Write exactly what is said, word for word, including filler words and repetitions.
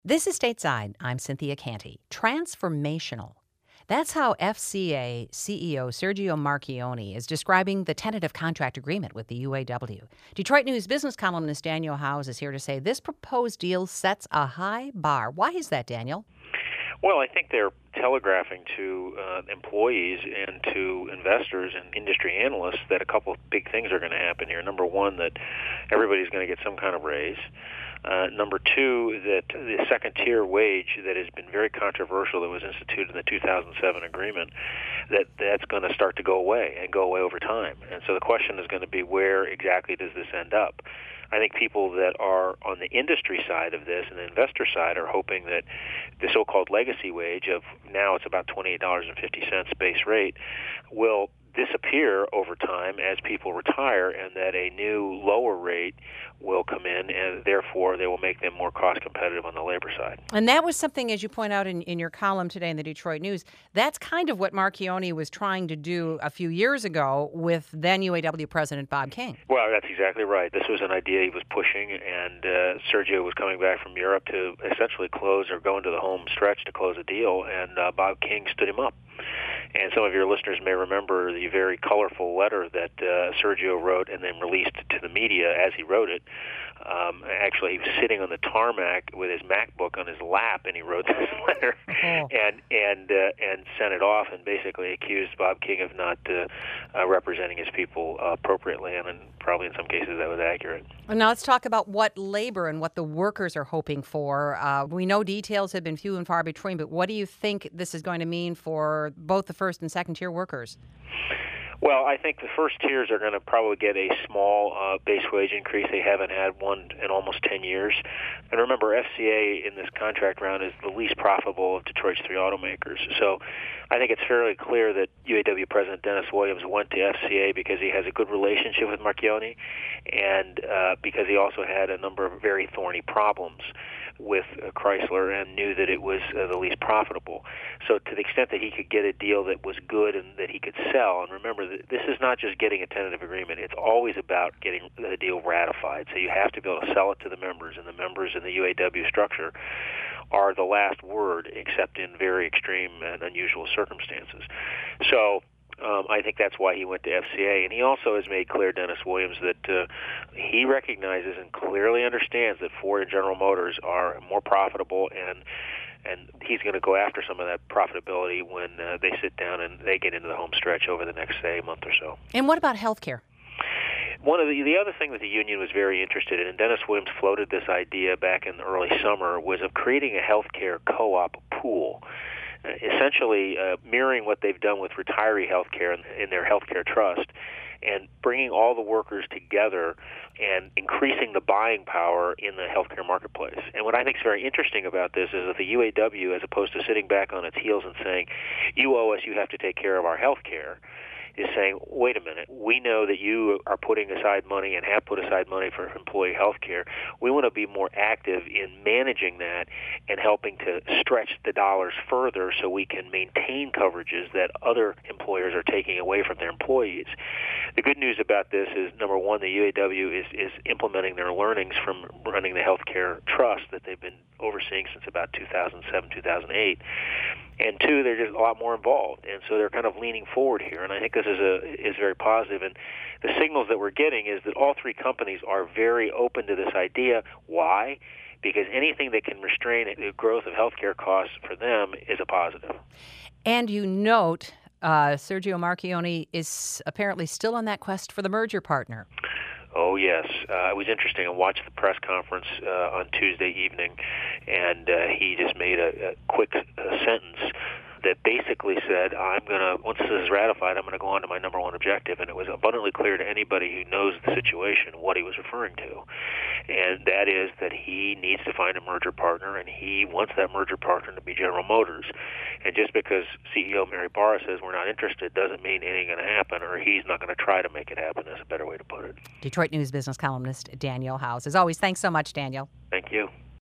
This is Stateside. I'm Cynthia Canty. Transformational. That's how F C A C E O Sergio Marchionne is describing the tentative contract agreement with the U A W. Detroit News business columnist Daniel Howes is here to say this proposed deal sets a high bar. Why is that, Daniel? Well, I think they're telegraphing to uh, employees and to investors and industry analysts that a couple of big things are going to happen here. Number one, that everybody's going to get some kind of raise. Uh, number two, that the second-tier wage that has been very controversial that was instituted in the two thousand seven agreement, that that's going to start to go away and go away over time. And so the question is going to be, where exactly does this end up? I think people that are on the industry side of this and the investor side are hoping that the so-called legacy wage of now it's about twenty-eight dollars and fifty cents base rate will disappear over time as people retire, and that a new lower rate will come in, and therefore they will make them more cost competitive on the labor side. And that was something, as you point out in, in your column today in the Detroit News, that's kind of what Marchionne was trying to do a few years ago with then U A W President Bob King. Well, that's exactly right. This was an idea he was pushing, and uh, Sergio was coming back from Europe to essentially close or go into the home stretch to close a deal, and uh, Bob King stood him up. And some of your listeners may remember the very colorful letter that uh, Sergio wrote and then released to the media as he wrote it. Um, actually, he was sitting on the tarmac with his MacBook on his lap, and he wrote this letter Oh. and and uh, and sent it off, and basically accused Bob King of not uh, uh, representing his people uh, appropriately, and, and probably in some cases that was accurate. Well, now let's talk about what labor and what the workers are hoping for. Uh, we know details have been few and far between, but what do you think this is going to mean for both the first and second tier workers? Well, I think the first tiers are going to probably get a small uh, base wage increase. They haven't had one in almost ten years. And remember, F C A in this contract round is the least profitable of Detroit's three automakers. So I think it's fairly clear that U A W President Dennis Williams went to F C A because he has a good relationship with Marchionne, and uh, because he also had a number of very thorny problems with uh, Chrysler and knew that it was uh, the least profitable. So to the extent that he could get a deal that was good and that he could sell, and remember, that this is not just getting a tentative agreement, it's always about getting the deal ratified. So you have to be able to sell it to the members, and the members in the U A W structure are the last word, except in very extreme and unusual circumstances. So Um, I think that's why he went to F C A. And he also has made clear, Dennis Williams, that uh, he recognizes and clearly understands that Ford and General Motors are more profitable, and and he's going to go after some of that profitability when uh, they sit down and they get into the home stretch over the next, say, month or so. And what about health care? One of the the other thing that the union was very interested in, and Dennis Williams floated this idea back in the early summer, was of creating a healthcare co-op pool. Uh, essentially uh, mirroring what they've done with retiree health care in, in their healthcare trust, and bringing all the workers together and increasing the buying power in the healthcare marketplace. And what I think is very interesting about this is that the U A W, as opposed to sitting back on its heels and saying, you owe us, you have to take care of our health care, is saying, wait a minute, we know that you are putting aside money and have put aside money for employee health care. We want to be more active in managing that and helping to stretch the dollars further so we can maintain coverages that other employers are taking away from their employees. The good news about this is, number one, the U A W is, is implementing their learnings from running the healthcare trust that they've been overseeing since about two thousand seven, two thousand eight. And two, they're just a lot more involved, and so they're kind of leaning forward here. And I think this is a is very positive. And the signals that we're getting is that all three companies are very open to this idea. Why? Because anything that can restrain the growth of healthcare costs for them is a positive. And you note uh, Sergio Marchionne is apparently still on that quest for the merger partner. Oh, yes. Uh, it was interesting. I watched the press conference uh, on Tuesday evening, and uh, he just made a, a quick uh, sentence that basically said, I'm going to, once this is ratified, I'm going to go on to my number one objective. And it was abundantly clear to anybody who knows the situation what he was referring to. And that is that he needs to find a merger partner, and he wants that merger partner to be General Motors. And just because C E O Mary Barra says we're not interested doesn't mean anything going to happen, or he's not going to try to make it happen, is a better way to put it. Detroit News business columnist Daniel Howes. As always, thanks so much, Daniel. Thank you.